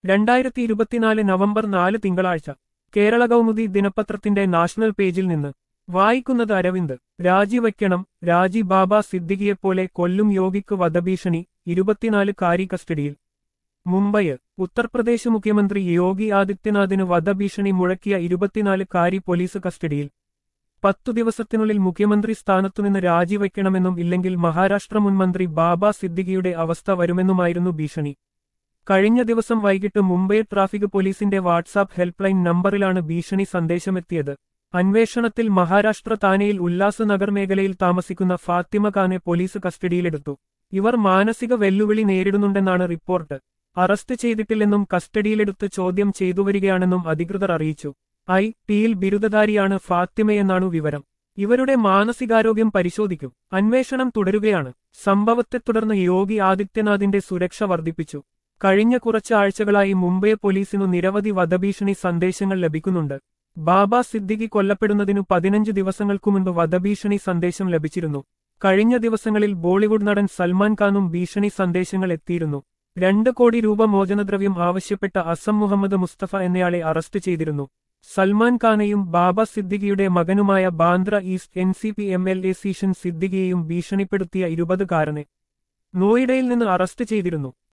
2024 November 4 തിങ്കളാഴ്ച കേരള കൗമുദി ദിനപത്രത്തിന്റെ national പേജിൽ നിന്ന് വായിക്കുന്നത് അരവിന്ദ്. രാജിവയ്ക്കണം, രാജി. ബാബ സിദ്ദിഖിയെപ്പോലെ കൊല്ലും യോഗിക്ക് വധഭീഷണി, 24-കാരി കസ്റ്റഡിയിൽ. മുംബൈ. ഉത്തർപ്രദേശ് മുഖ്യമന്ത്രി യോഗി ആദിത്യനാഥിന് വധഭീഷണി മുഴക്കിയ 24-കാരി പോലീസ് കസ്റ്റഡിയിൽ. 10 ദിവസത്തിനുള്ളിൽ മുഖ്യമന്ത്രി സ്ഥാനത്തുനിന്ന് രാജിവയ്ക്കണമെന്നും ഇല്ലെങ്കിൽ മഹാരാഷ്ട്ര മുൻ മന്ത്രി ബാബ സിദ്ദിഖിയുടെ അവസ്ഥ വരുമെന്നുമായിരുന്നു ഭീഷണി. കഴിഞ്ഞ ദിവസം വൈകിട്ട് മുംബൈ ട്രാഫിക് പോലീസിന്റെ വാട്സാപ്പ് ഹെൽപ്പ് ലൈൻ നമ്പറിലാണ് ഭീഷണി സന്ദേശമെത്തിയത്. അന്വേഷണത്തിൽ മഹാരാഷ്ട്ര താനെയിൽ ഉല്ലാസ് നഗർ മേഖലയിൽ താമസിക്കുന്ന ഫാത്തിമ ഖാനെ പോലീസ് കസ്റ്റഡിയിലെടുത്തു. ഇവർ മാനസിക വെല്ലുവിളി നേരിടുന്നുണ്ടെന്നാണ് റിപ്പോർട്ട്. അറസ്റ്റ് ചെയ്തിട്ടില്ലെന്നും കസ്റ്റഡിയിലെടുത്ത് ചോദ്യം ചെയ്തുവരികയാണെന്നും അധികൃതർ അറിയിച്ചു. ഐ.ടിയിൽ ബിരുദധാരിയാണ് ഫാത്തിമയെന്നാണു വിവരം. ഇവരുടെ മാനസികാരോഗ്യം പരിശോധിക്കും. അന്വേഷണം തുടരുകയാണ്. സംഭവത്തെ തുടർന്ന് യോഗി ആദിത്യനാഥിന്റെ സുരക്ഷ വർദ്ധിപ്പിച്ചു. കഴിഞ്ഞ കുറച്ച് ആഴ്ചകളായി മുംബൈ പോലീസിനു നിരവധി വധഭീഷണി സന്ദേശങ്ങൾ ലഭിക്കുന്നുണ്ട്. ബാബ സിദ്ദിഖി കൊല്ലപ്പെടുന്നതിനു 15 ദിവസങ്ങൾക്കു മുൻപ് വധഭീഷണി സന്ദേശം ലഭിച്ചിരുന്നു. കഴിഞ്ഞ ദിവസങ്ങളിൽ ബോളിവുഡ് നടൻ സൽമാൻ ഖാനും ഭീഷണി സന്ദേശങ്ങൾ എത്തിയിരുന്നു. 2 കോടി രൂപ മോചനദ്രവ്യം ആവശ്യപ്പെട്ട അസം മുഹമ്മദ് മുസ്തഫ എന്നയാളെ അറസ്റ്റ് ചെയ്തിരുന്നു. സൽമാൻ ഖാനെയും ബാബ സിദ്ദിഖിയുടെ മകനുമായ Bandra East NCP MLA Zeeshan സിദ്ദിഖിയെയും ഭീഷണിപ്പെടുത്തിയ 20-കാരനെ നോയിഡയിൽ നിന്ന് അറസ്റ്റ് ചെയ്തിരുന്നു.